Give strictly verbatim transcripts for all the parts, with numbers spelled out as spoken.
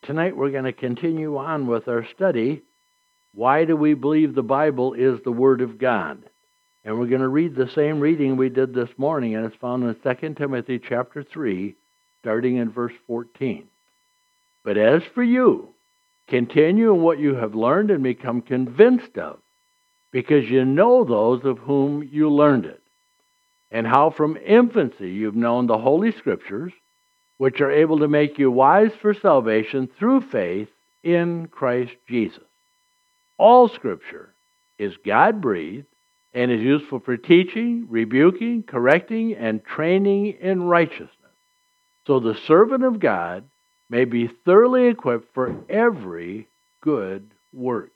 Tonight we're going to continue on with our study, Why Do We Believe the Bible is the Word of God? And we're going to read the same reading we did this morning, and it's found in Second Timothy chapter three, starting in verse fourteen. But as for you, continue in what you have learned and become convinced of, because you know those of whom you learned it, and how from infancy you've known the Holy Scriptures, which are able to make you wise for salvation through faith in Christ Jesus. All Scripture is God-breathed and is useful for teaching, rebuking, correcting, and training in righteousness, so the servant of God may be thoroughly equipped for every good work.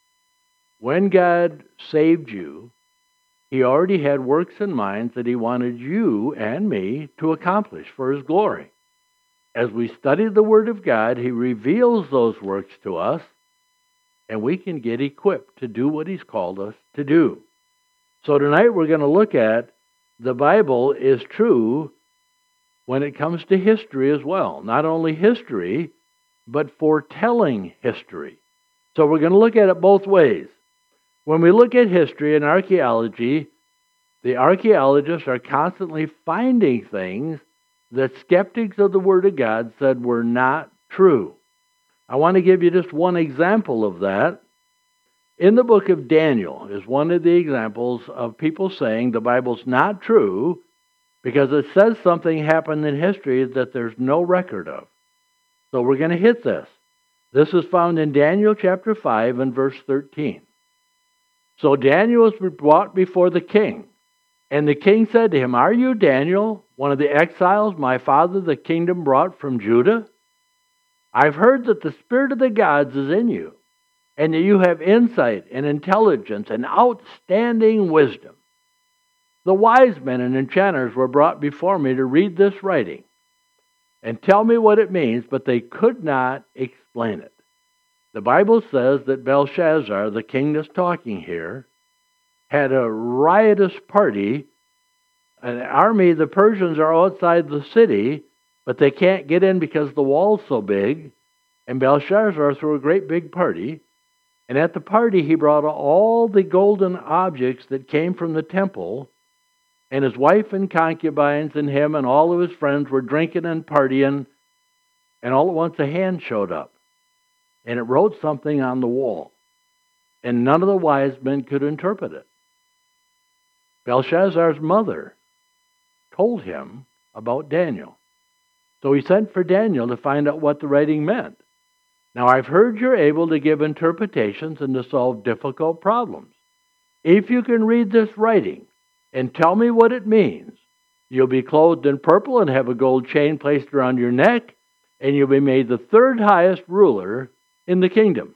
When God saved you, He already had works in mind that He wanted you and me to accomplish for His glory. As we study the Word of God, He reveals those works to us, and we can get equipped to do what He's called us to do. So tonight we're going to look at the Bible is true when it comes to history as well. Not only history, but foretelling history. So we're going to look at it both ways. When we look at history and archaeology, the archaeologists are constantly finding things that skeptics of the Word of God said were not true. I want to give you just one example of that. In the book of Daniel is one of the examples of people saying the Bible's not true because it says something happened in history that there's no record of. So we're going to hit this. This is found in Daniel chapter five and verse thirteen. So Daniel was brought before the king, and the king said to him, "Are you Daniel, one of the exiles my father the kingdom brought from Judah? I've heard that the spirit of the gods is in you, and that you have insight and intelligence and outstanding wisdom. The wise men and enchanters were brought before me to read this writing and tell me what it means, but they could not explain it." The Bible says that Belshazzar, the king that's talking here, had a riotous party. An army, the Persians are outside the city, but they can't get in because the wall's so big. And Belshazzar threw a great big party. And at the party, he brought all the golden objects that came from the temple. And his wife and concubines and him and all of his friends were drinking and partying. And all at once a hand showed up. And it wrote something on the wall. And none of the wise men could interpret it. Belshazzar's mother told him about Daniel. So he sent for Daniel to find out what the writing meant. "Now I've heard you're able to give interpretations and to solve difficult problems. If you can read this writing and tell me what it means, you'll be clothed in purple and have a gold chain placed around your neck, and you'll be made the third highest ruler in the kingdom."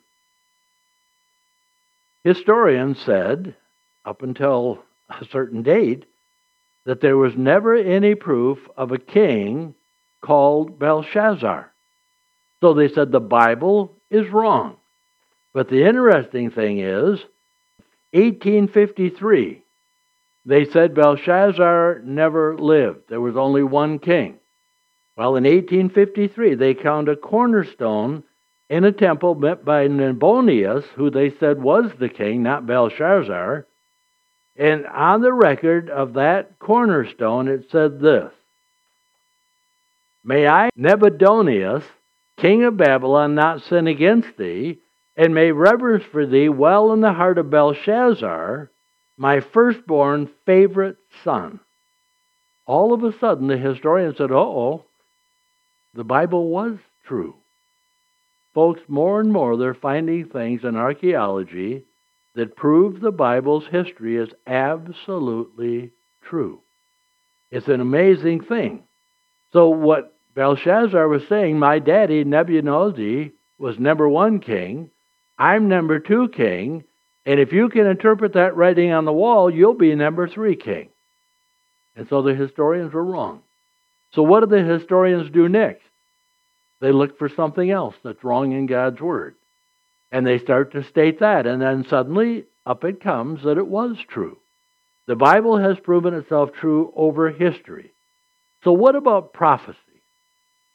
Historians said, up until a certain date, that there was never any proof of a king called Belshazzar. So they said the Bible is wrong. But the interesting thing is, eighteen fifty-three, they said Belshazzar never lived. There was only one king. Well, in eighteen fifty-three, they found a cornerstone in a temple built by Nabonidus, who they said was the king, not Belshazzar. And on the record of that cornerstone, it said this: "May I, Nabonidus, king of Babylon, not sin against thee, and may reverence for thee well in the heart of Belshazzar, my firstborn favorite son." All of a sudden, the historian said, uh-oh, the Bible was true. Folks, more and more they're finding things in archaeology that prove the Bible's history is absolutely true. It's an amazing thing. So what Belshazzar was saying, my daddy Nebuchadnezzar was number one king, I'm number two king, and if you can interpret that writing on the wall, you'll be number three king. And so the historians were wrong. So what do the historians do next? They look for something else that's wrong in God's Word. And they start to state that, and then suddenly up it comes that it was true. The Bible has proven itself true over history. So what about prophecy?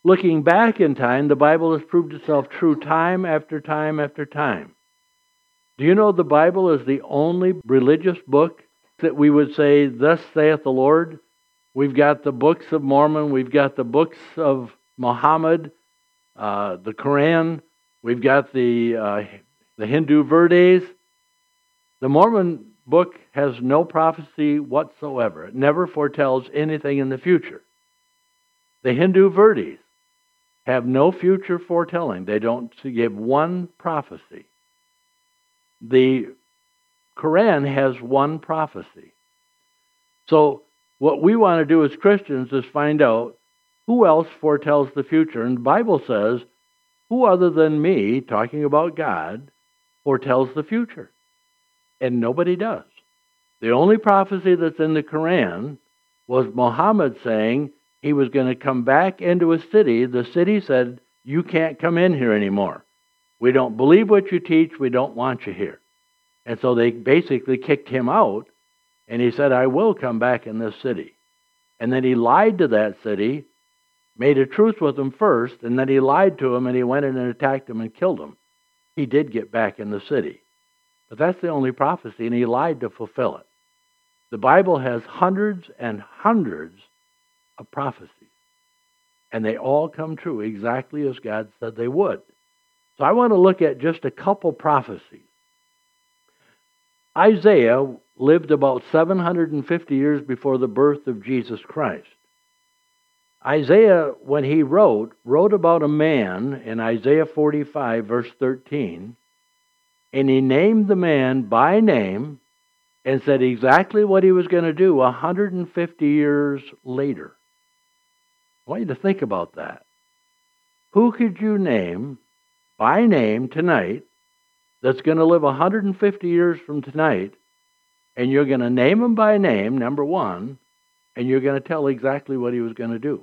looking back in time, the Bible has proved itself true time after time after time. Do you know the Bible is the only religious book that we would say, thus saith the Lord? We've got the books of Mormon, we've got the books of Muhammad, uh, the Quran, we've got the, uh, the Hindu Vedas. The Mormon book has no prophecy whatsoever. It never foretells anything in the future. The Hindu Vedas have no future foretelling. They don't give one prophecy. The Quran has one prophecy. So what we want to do as Christians is find out who else foretells the future. And the Bible says, who other than me, talking about God, foretells the future? And nobody does. The only prophecy that's in the Quran was Muhammad saying he was going to come back into a city. The city said, you can't come in here anymore. We don't believe what you teach. We don't want you here. And so they basically kicked him out. And he said, I will come back in this city. And then he lied to that city, made a truce with them first, and then he lied to them, and he went in and attacked them and killed them. He did get back in the city. But that's the only prophecy, and he lied to fulfill it. The Bible has hundreds and hundreds of prophecies, and they all come true exactly as God said they would. So I want to look at just a couple prophecies. Isaiah lived about seven hundred fifty years before the birth of Jesus Christ. Isaiah, when he wrote, wrote about a man in Isaiah forty-five, verse thirteen, and he named the man by name and said exactly what he was going to do one hundred fifty years later. I want you to think about that. Who could you name by name tonight that's going to live one hundred fifty years from tonight, and you're going to name him by name, number one, and you're going to tell exactly what he was going to do?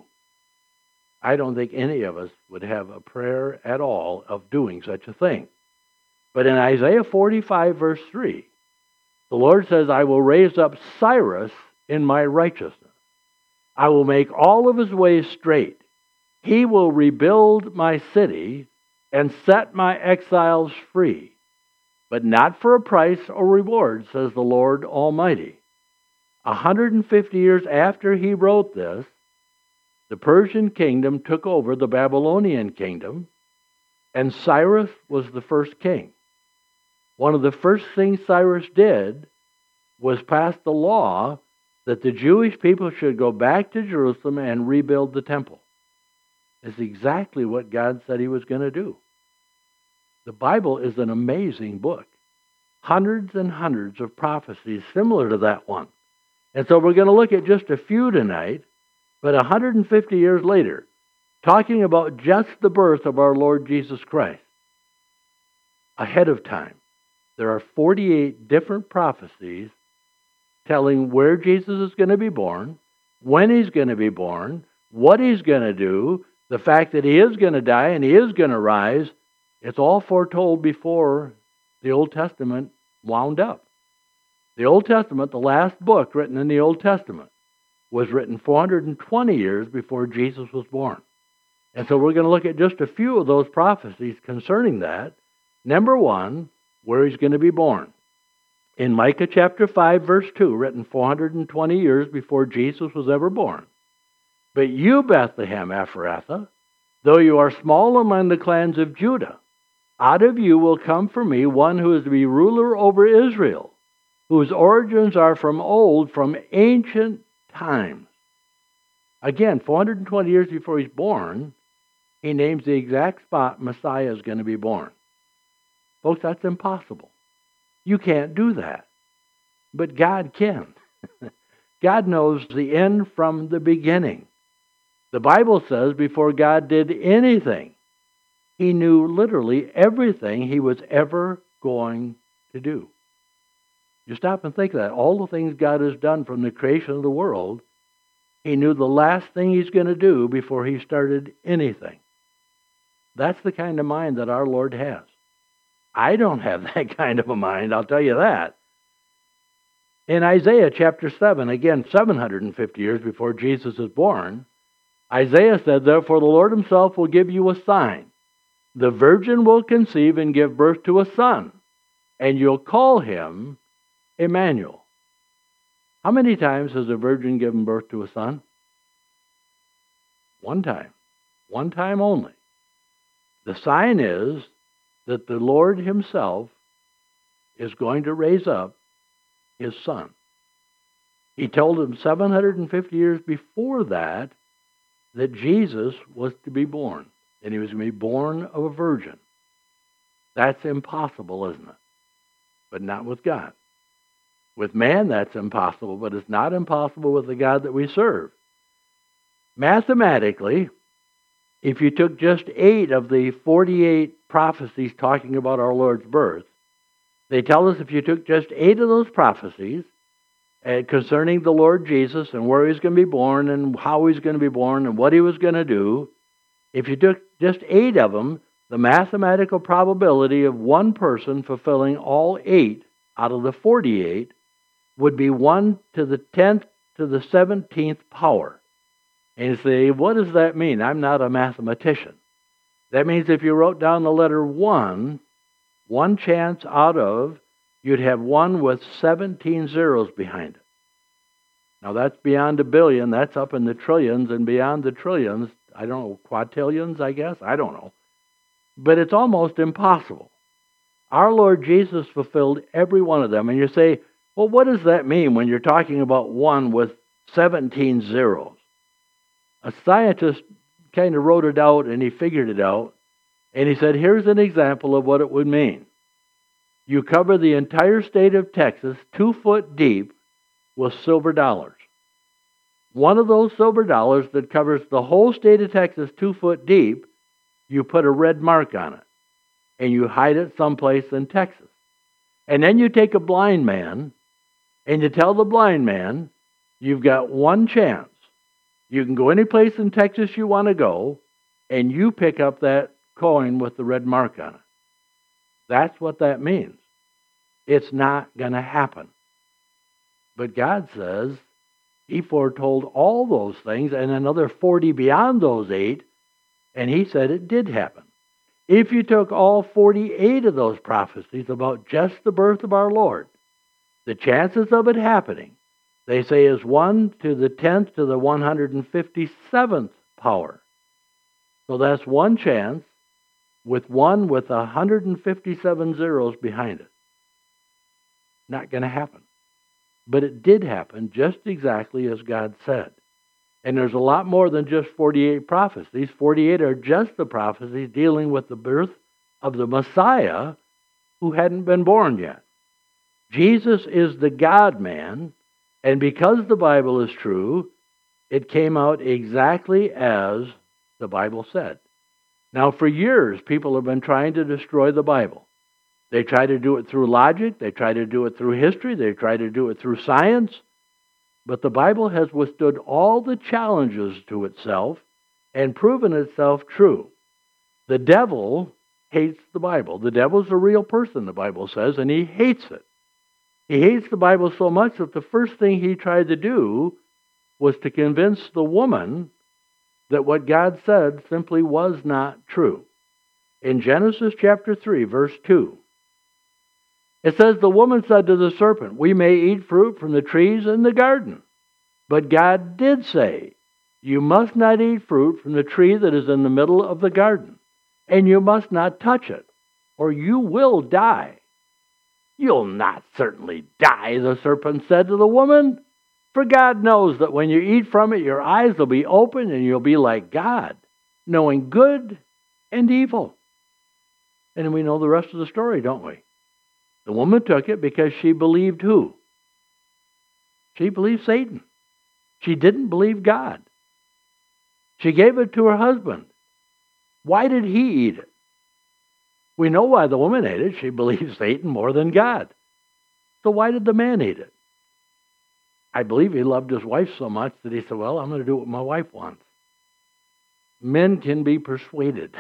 I don't think any of us would have a prayer at all of doing such a thing. But in Isaiah forty-five, verse three, the Lord says, I will raise up Cyrus in my righteousness. I will make all of his ways straight. He will rebuild my city and set my exiles free, but not for a price or reward, says the Lord Almighty. one hundred fifty years after he wrote this, the Persian kingdom took over the Babylonian kingdom, and Cyrus was the first king. One of the first things Cyrus did was pass the law that the Jewish people should go back to Jerusalem and rebuild the temple. It's exactly what God said he was going to do. The Bible is an amazing book. Hundreds and hundreds of prophecies similar to that one. And so we're going to look at just a few tonight, but one hundred fifty years later, talking about just the birth of our Lord Jesus Christ. Ahead of time, there are forty-eight different prophecies telling where Jesus is going to be born, when he's going to be born, what he's going to do, the fact that he is going to die and he is going to rise. It's all foretold before the Old Testament wound up. The Old Testament, the last book written in the Old Testament, was written four hundred twenty years before Jesus was born. And so we're going to look at just a few of those prophecies concerning that. Number one, where he's going to be born. In Micah chapter five, verse two, written four hundred twenty years before Jesus was ever born. But you, Bethlehem Ephrathah, though you are small among the clans of Judah, out of you will come for me one who is to be ruler over Israel, whose origins are from old, from ancient times. Again, four hundred twenty years before he's born, he names the exact spot Messiah is going to be born. Folks, that's impossible. You can't do that. But God can. God knows the end from the beginning. The Bible says before God did anything, he knew literally everything he was ever going to do. You stop and think of that. All the things God has done from the creation of the world, he knew the last thing he's going to do before he started anything. That's the kind of mind that our Lord has. I don't have that kind of a mind, I'll tell you that. In Isaiah chapter seven, again, seven hundred fifty years before Jesus is born, Isaiah said, therefore the Lord himself will give you a sign. The virgin will conceive and give birth to a son, and you'll call him Emmanuel. How many times has a virgin given birth to a son? One time. One time only. The sign is that the Lord himself is going to raise up his son. He told him seven hundred fifty years before that that Jesus was to be born, and he was going to be born of a virgin. That's impossible, isn't it? But not with God. With man, that's impossible, but it's not impossible with the God that we serve. Mathematically, if you took just eight of the forty-eight prophecies talking about our Lord's birth, they tell us if you took just eight of those prophecies uh, concerning the Lord Jesus and where he's going to be born and how he's going to be born and what he was going to do, if you took just eight of them, the mathematical probability of one person fulfilling all eight out of the forty-eight would be one to the tenth to the seventeenth power. And you say, what does that mean? I'm not a mathematician. That means if you wrote down the letter one, one chance out of, you'd have one with seventeen zeros behind it. Now that's beyond a billion. That's up in the trillions, and beyond the trillions, I don't know, quadrillions, I guess? I don't know. But it's almost impossible. Our Lord Jesus fulfilled every one of them. And you say, well, what does that mean when you're talking about one with seventeen zeros? A scientist kind of wrote it out, and he figured it out. And he said, here's an example of what it would mean. You cover the entire state of Texas two foot deep with silver dollars. One of those silver dollars that covers the whole state of Texas two foot deep, you put a red mark on it. And you hide it someplace in Texas. And then you take a blind man, and you tell the blind man, you've got one chance. You can go any place in Texas you want to go, and you pick up that coin with the red mark on it. That's what that means. It's not going to happen. But God says he foretold all those things and another forty beyond those eight, and he said it did happen. If you took all forty-eight of those prophecies about just the birth of our Lord, the chances of it happening, they say, is one to the tenth to the one hundred fifty-seventh power. So that's one chance with one with one hundred fifty-seven zeros behind it. Not going to happen. But it did happen just exactly as God said. And there's a lot more than just forty-eight prophecies. forty-eight are just the prophecies dealing with the birth of the Messiah who hadn't been born yet. Jesus is the God-man, and because the Bible is true, it came out exactly as the Bible said. Now, for years, people have been trying to destroy the Bible. They try to do it through logic. They try to do it through history. They try to do it through science. But the Bible has withstood all the challenges to itself and proven itself true. The devil hates the Bible. The devil's a real person, the Bible says, and he hates it. He hates the Bible so much that the first thing he tried to do was to convince the woman that what God said simply was not true. In Genesis chapter three, verse two, it says, the woman said to the serpent, we may eat fruit from the trees in the garden. But God did say, you must not eat fruit from the tree that is in the middle of the garden, and you must not touch it, or you will die. You'll not certainly die, the serpent said to the woman, for God knows that when you eat from it, your eyes will be open and you'll be like God, knowing good and evil. And we know the rest of the story, don't we? The woman took it because she believed who? She believed Satan. She didn't believe God. She gave it to her husband. Why did he eat it? We know why the woman ate it. She believed Satan more than God. So why did the man eat it? I believe he loved his wife so much that he said, well, I'm going to do what my wife wants. Men can be persuaded.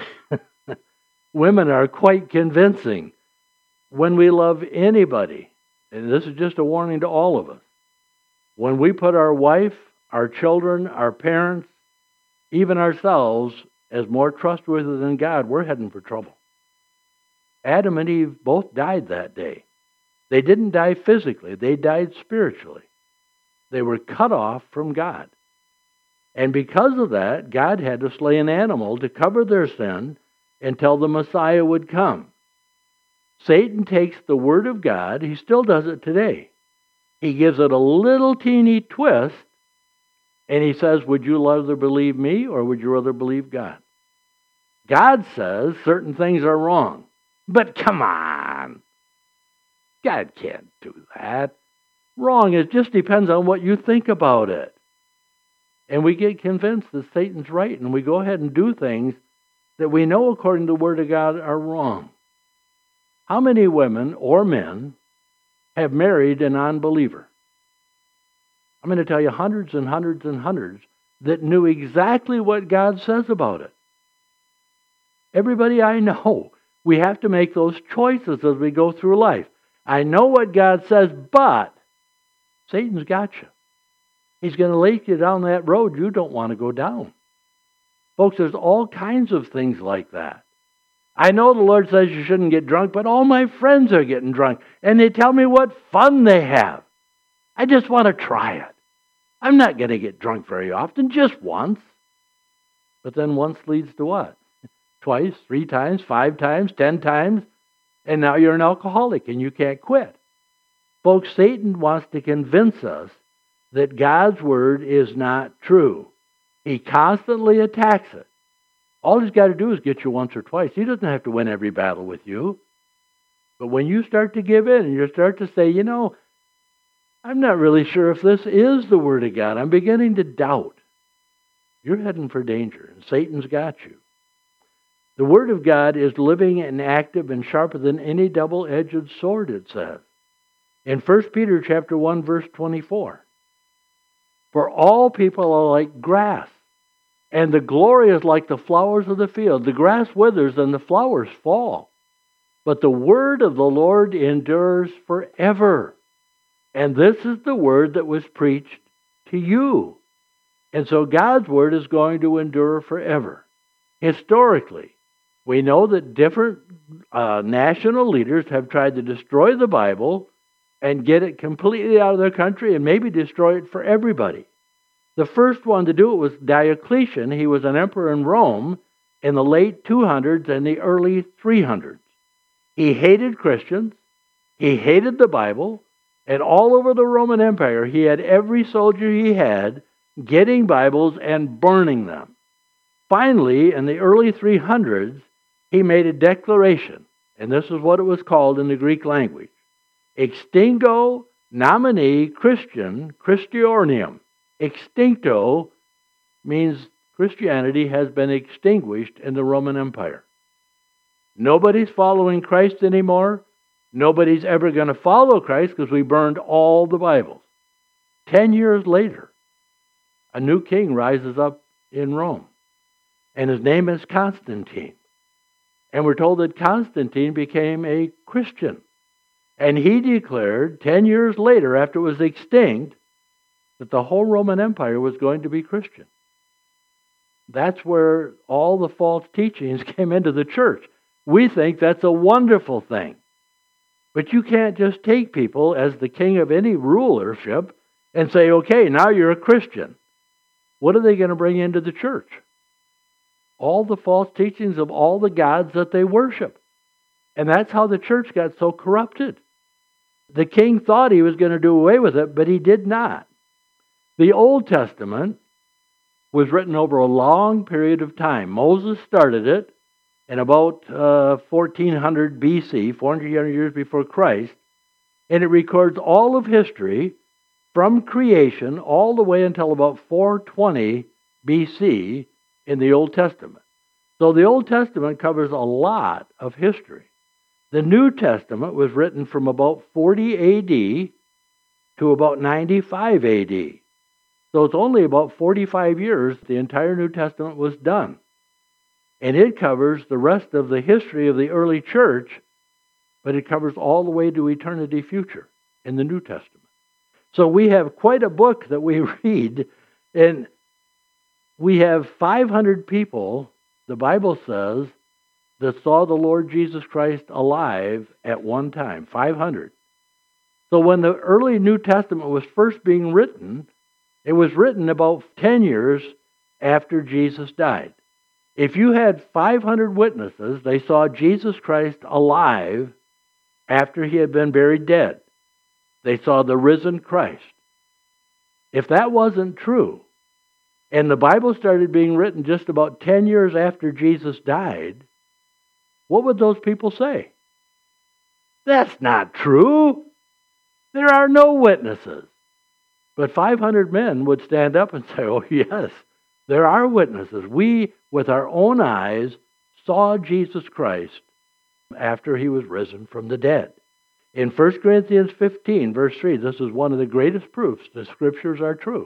Women are quite convincing. When we love anybody, and this is just a warning to all of us, when we put our wife, our children, our parents even ourselves, as more trustworthy than God, we're heading for trouble. Adam and Eve both died that day. They didn't die physically. They died spiritually. They were cut off from God. And because of that, God had to slay an animal to cover their sin until the Messiah would come. Satan takes the Word of God. He still does it today. He gives it a little teeny twist, and he says, would you rather believe me or would you rather believe God? God says certain things are wrong. But come on. God can't do that. Wrong. It just depends on what you think about it. And we get convinced that Satan's right, and we go ahead and do things that we know according to the Word of God are wrong. How many women or men have married an unbeliever? I'm going to tell you hundreds and hundreds and hundreds that knew exactly what God says about it. Everybody I know, we have to make those choices as we go through life. I know what God says, but Satan's got you. He's going to lead you down that road you don't want to go down. Folks, there's all kinds of things like that. I know the Lord says you shouldn't get drunk, but all my friends are getting drunk, and they tell me what fun they have. I just want to try it. I'm not going to get drunk very often, just once. But then once leads to what? Twice, three times, five times, ten times, and now you're an alcoholic and you can't quit. Folks, Satan wants to convince us that God's Word is not true. He constantly attacks it. All he's got to do is get you once or twice. He doesn't have to win every battle with you. But when you start to give in and you start to say, you know, I'm not really sure if this is the Word of God. I'm beginning to doubt. You're heading for danger, and Satan's got you. The Word of God is living and active and sharper than any double-edged sword, it says. In First Peter chapter one, verse twenty-four. For all people are like grass, and the glory is like the flowers of the field. The grass withers and the flowers fall. But the word of the Lord endures forever. And this is the word that was preached to you. And so God's word is going to endure forever. Historically, we know that different uh, national leaders have tried to destroy the Bible and get it completely out of their country and maybe destroy it for everybody. The first one to do it was Diocletian. He was an emperor in Rome in the late two hundreds and the early three hundreds. He hated Christians. He hated the Bible. And all over the Roman Empire, he had every soldier he had getting Bibles and burning them. Finally, in the early three hundreds, he made a declaration, and this is what it was called in the Greek language. Extingo nomine Christian Christiornium. Extincto means Christianity has been extinguished in the Roman Empire. Nobody's following Christ anymore. Nobody's ever going to follow Christ because we burned all the Bibles. Ten years later, a new king rises up in Rome, and his name is Constantine. And we're told that Constantine became a Christian. And he declared, ten years later, after it was extinct, that the whole Roman Empire was going to be Christian. That's where all the false teachings came into the church. We think that's a wonderful thing. But you can't just take people as the king of any rulership and say, okay, now you're a Christian. What are they going to bring into the church? All the false teachings of all the gods that they worship. And that's how the church got so corrupted. The king thought he was going to do away with it, but he did not. The Old Testament was written over a long period of time. Moses started it in about uh, fourteen hundred B C, four hundred years before Christ, and it records all of history from creation all the way until about four twenty B C in the Old Testament. So the Old Testament covers a lot of history. The New Testament was written from about forty A D to about ninety-five A D. So it's only about forty-five years the entire New Testament was done. And it covers the rest of the history of the early church, but it covers all the way to eternity future in the New Testament. So we have quite a book that we read, and we have five hundred people, the Bible says, that saw the Lord Jesus Christ alive at one time. five hundred. So when the early New Testament was first being written, it was written about ten years after Jesus died. If you had five hundred witnesses, they saw Jesus Christ alive after he had been buried dead. They saw the risen Christ. If that wasn't true, and the Bible started being written just about ten years after Jesus died, what would those people say? That's not true. There are no witnesses. But five hundred men would stand up and say, oh yes, there are witnesses. We, with our own eyes, saw Jesus Christ after he was risen from the dead. In First Corinthians fifteen, verse three, this is one of the greatest proofs the Scriptures are true.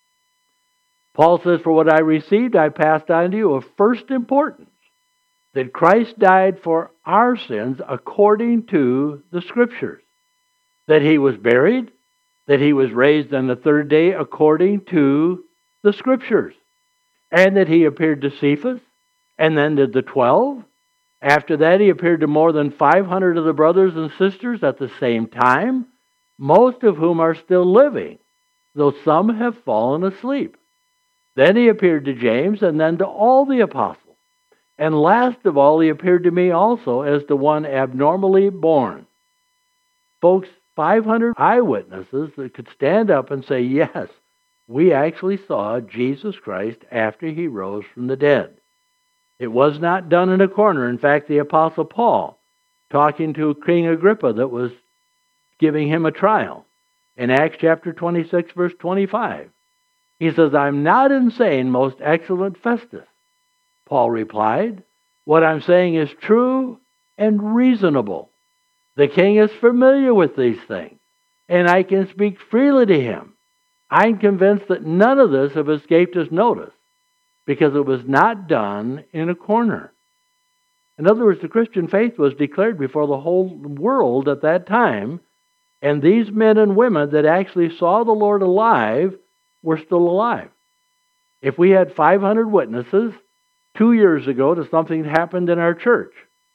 Paul says, for what I received, I passed on to you of first importance, that Christ died for our sins according to the Scriptures, that he was buried, that he was raised on the third day according to the Scriptures, and that he appeared to Cephas, and then to the twelve. After that, he appeared to more than five hundred of the brothers and sisters at the same time, most of whom are still living, though some have fallen asleep. Then he appeared to James, and then to all the apostles. And last of all, he appeared to me also as to one abnormally born. Folks, five hundred eyewitnesses that could stand up and say, yes, we actually saw Jesus Christ after he rose from the dead. It was not done in a corner. In fact, the Apostle Paul, talking to King Agrippa that was giving him a trial, in Acts chapter twenty-six, verse twenty-five, he says, I'm not insane, most excellent Festus. Paul replied, what I'm saying is true and reasonable. The king is familiar with these things, and I can speak freely to him. I'm convinced that none of this have escaped his notice, because it was not done in a corner. In other words, the Christian faith was declared before the whole world at that time, and these men and women that actually saw the Lord alive were still alive. If we had five hundred witnesses two years ago to something that happened in our church,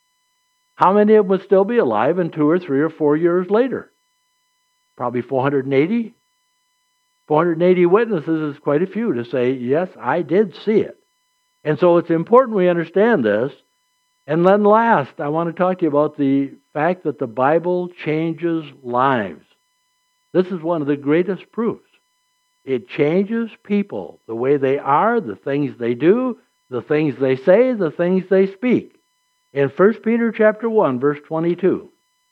how many of them would still be alive in two or three or four years later? Probably four hundred eighty. four hundred eighty witnesses is quite a few to say, yes, I did see it. And so it's important we understand this. And then last, I want to talk to you about the fact that the Bible changes lives. This is one of the greatest proofs. It changes people, the way they are, the things they do, the things they say, the things they speak. In First Peter chapter one, verse twenty-two,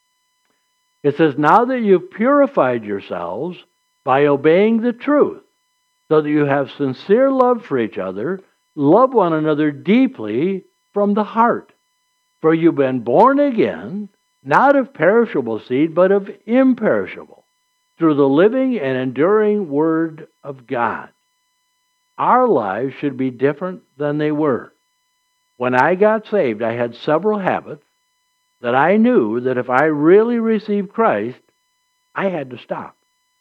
it says, now that you've purified yourselves by obeying the truth, so that you have sincere love for each other, love one another deeply from the heart. For you've been born again, not of perishable seed, but of imperishable, through the living and enduring Word of God. Our lives should be different than they were. When I got saved, I had several habits that I knew that if I really received Christ, I had to stop.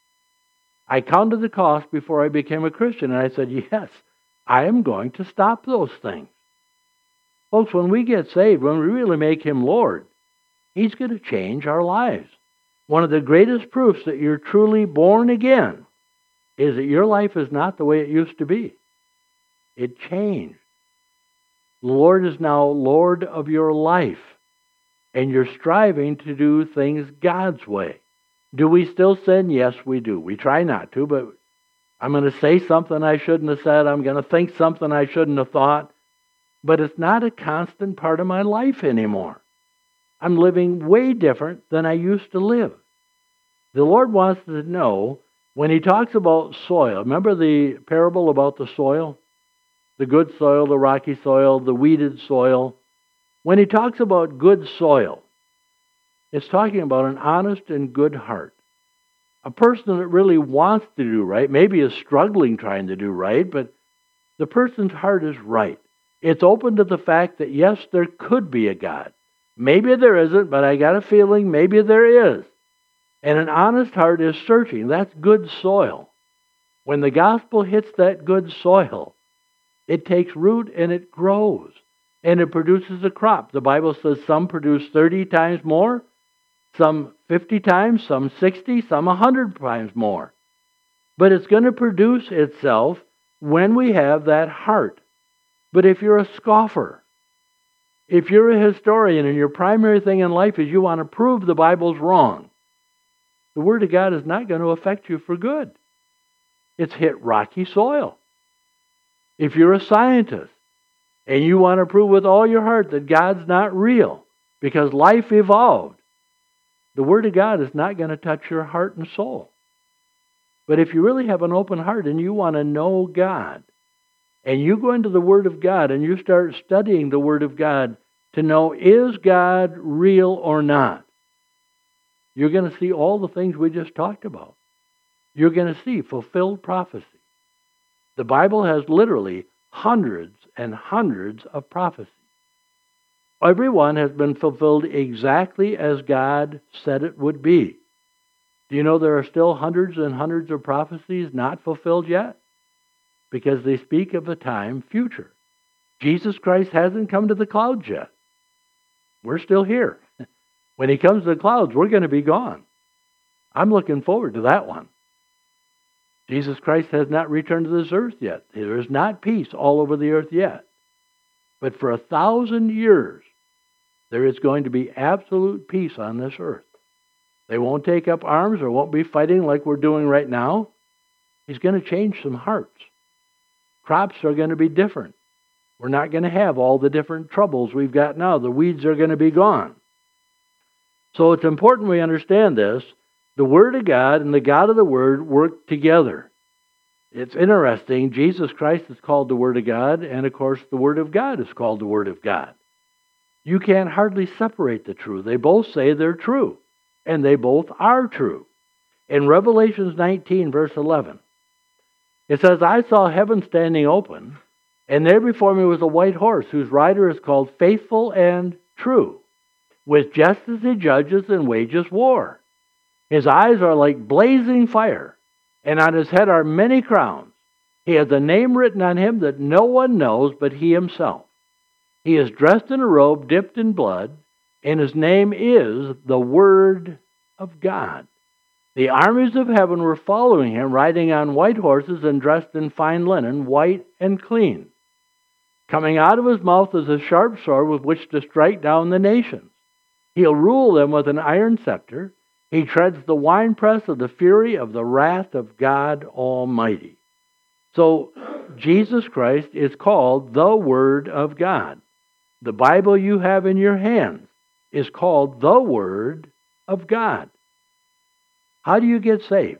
I counted the cost before I became a Christian, and I said, yes, I am going to stop those things. Folks, when we get saved, when we really make Him Lord, He's going to change our lives. One of the greatest proofs that you're truly born again is that your life is not the way it used to be. It changed. The Lord is now Lord of your life, and you're striving to do things God's way. Do we still sin? Yes, we do. We try not to, but I'm going to say something I shouldn't have said. I'm going to think something I shouldn't have thought. But it's not a constant part of my life anymore. I'm living way different than I used to live. The Lord wants us to know, when He talks about soil, remember the parable about the soil? The good soil, the rocky soil, the weeded soil. When He talks about good soil, it's talking about an honest and good heart. A person that really wants to do right, maybe is struggling trying to do right, but the person's heart is right. It's open to the fact that, yes, there could be a God. Maybe there isn't, but I got a feeling maybe there is. And an honest heart is searching. That's good soil. When the gospel hits that good soil, It takes root and it grows. And it produces a crop. The Bible says some produce thirty times more, some fifty times, some sixty, some one hundred times more. But it's going to produce itself when we have that heart. But if you're a scoffer, if you're a historian and your primary thing in life is you want to prove the Bible's wrong, the Word of God is not going to affect you for good. It's hit rocky soil. If you're a scientist and you want to prove with all your heart that God's not real because life evolved, the Word of God is not going to touch your heart and soul. But if you really have an open heart and you want to know God, and you go into the Word of God and you start studying the Word of God to know, is God real or not? You're going to see all the things we just talked about. You're going to see fulfilled prophecy. The Bible has literally hundreds and hundreds of prophecies. Every one has been fulfilled exactly as God said it would be. Do you know there are still hundreds and hundreds of prophecies not fulfilled yet? Because they speak of a time future. Jesus Christ hasn't come to the clouds yet. We're still here. When He comes to the clouds, we're going to be gone. I'm looking forward to that one. Jesus Christ has not returned to this earth yet. There is not peace all over the earth yet. But for a thousand years, there is going to be absolute peace on this earth. They won't take up arms or won't be fighting like we're doing right now. He's going to change some hearts. Crops are going to be different. We're not going to have all the different troubles we've got now. The weeds are going to be gone. So it's important we understand this. The Word of God and the God of the Word work together. It's interesting. Jesus Christ is called the Word of God, and of course the Word of God is called the Word of God. You can't hardly separate the two. They both say they're true, and they both are true. In Revelation nineteen, verse eleven, it says, I saw heaven standing open, and there before me was a white horse, whose rider is called Faithful and True, with justice he judges and wages war. His eyes are like blazing fire, and on his head are many crowns. He has a name written on him that no one knows but he himself. He is dressed in a robe dipped in blood, and his name is the Word of God. The armies of heaven were following him, riding on white horses and dressed in fine linen, white and clean. Coming out of his mouth is a sharp sword with which to strike down the nations. He'll rule them with an iron scepter. He treads the winepress of the fury of the wrath of God Almighty. So, Jesus Christ is called the Word of God. The Bible you have in your hands is called the Word of God. How do you get saved?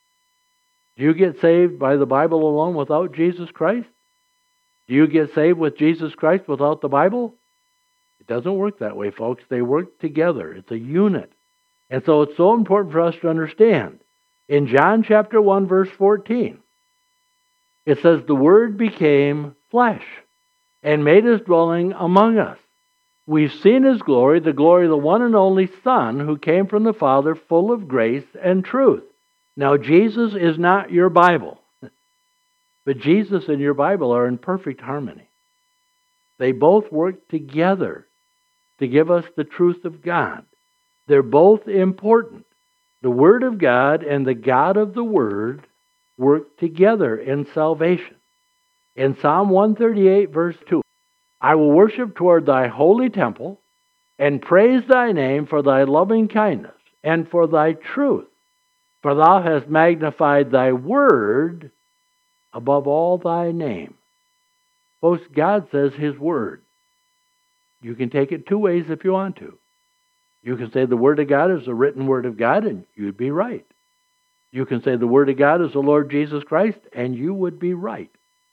Do you get saved by the Bible alone without Jesus Christ? Do you get saved with Jesus Christ without the Bible? It doesn't work that way, folks. They work together. It's a unit. And so it's so important for us to understand. In John chapter one, verse fourteen, it says, the Word became flesh and made His dwelling among us. We've seen His glory, the glory of the one and only Son who came from the Father, full of grace and truth. Now, Jesus is not your Bible, but Jesus and your Bible are in perfect harmony. They both work together to give us the truth of God. They're both important. The Word of God and the God of the Word work together in salvation. In Psalm one thirty-eight, verse two, I will worship toward thy holy temple and praise thy name for thy loving kindness and for thy truth. For thou hast magnified thy word above all thy name. Folks, God says His Word. You can take it two ways if you want to. You can say the Word of God is the written Word of God, and you'd be right. You can say the Word of God is the Lord Jesus Christ, and you would be right.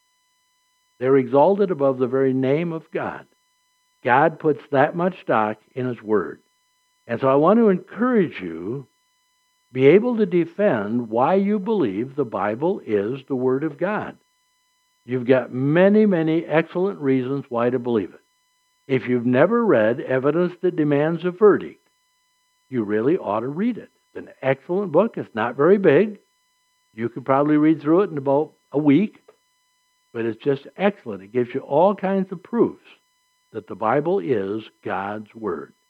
They're exalted above the very name of God. God puts that much stock in His Word. And so I want to encourage you, be able to defend why you believe the Bible is the Word of God. You've got many, many excellent reasons why to believe it. If you've never read Evidence That Demands a Verdict, you really ought to read it. It's an excellent book. It's not very big. You could probably read through it in about a week. But it's just excellent. It gives you all kinds of proofs that the Bible is God's Word.